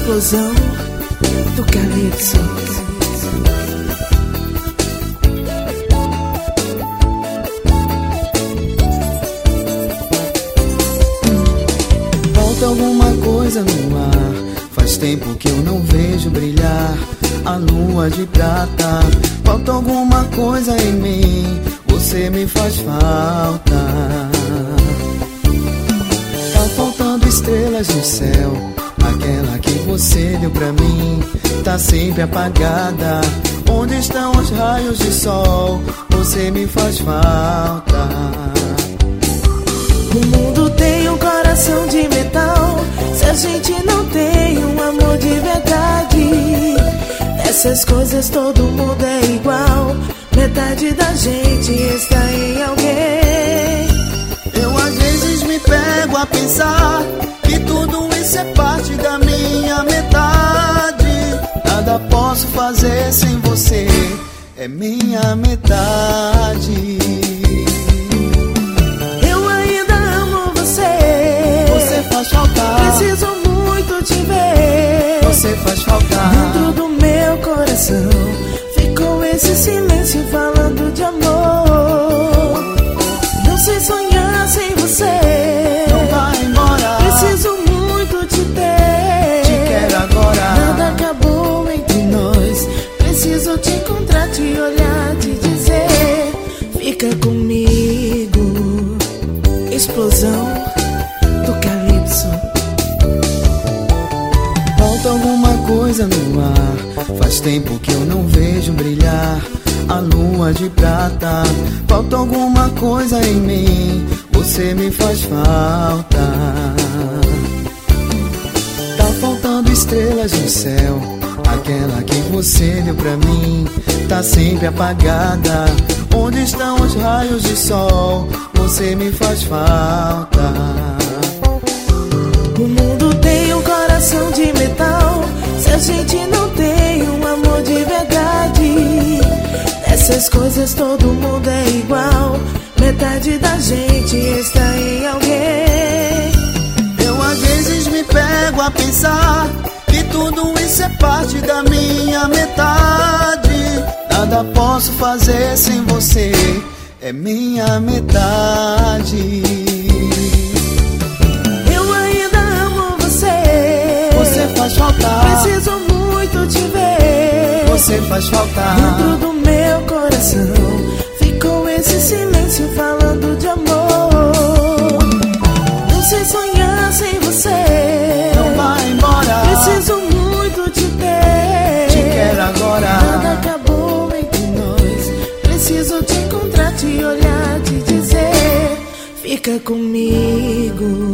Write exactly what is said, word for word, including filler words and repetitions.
explosão do calypso. Falta alguma coisa no ar, faz tempo que eu não vejo brilhar a lua de prata. Falta alguma coisa em mim, você me faz falta. Tá faltando estrelas no céu, aquela que você deu pra mim tá sempre apagada. Onde estão os raios de sol? Você me faz falta. O mundo tem um coração de metal, se a gente não tem um amor de verdade. Essas coisas todo mundo é igual, metade da gente está em alguém. Eu às vezes me pego a pensar que tudo isso é parte da minha metade. Nada posso fazer sem você, é minha metade. Eu ainda amo você, você faz faltar. Preciso muito te ver, você faz faltar. Dentro do meu coração ficou esse silêncio falando de amor. Não sei sonhar sem você, não vai embora. Preciso muito te ter, te quero agora. Nada acabou entre nós, preciso te encontrar, te olhar, te dizer: fica comigo. Explosão do calypso. Falta alguma coisa no ar, faz tempo que eu não vejo brilhar a lua de prata. Falta alguma coisa em mim, você me faz falta. Tá faltando estrelas no céu, aquela que você deu pra mim tá sempre apagada. Onde estão os raios de sol? Você me faz falta. O mundo tem um coração de metal, se a gente não tem um amor de verdade. Essas coisas todo mundo é igual, metade da gente está em alguém. Eu às vezes me pego a pensar que tudo isso é parte da minha metade. Nada posso fazer sem você, é minha metade. Eu ainda amo você, você faz faltar. Preciso muito te ver, você faz faltar. Dentro do meu coração ficou esse silêncio falando de amor. Não sei sonhar sem você, não vai embora. Preciso muito te ter, te quero agora. Nada acabou entre nós, preciso te encontrar, te olhar, te dizer: fica comigo.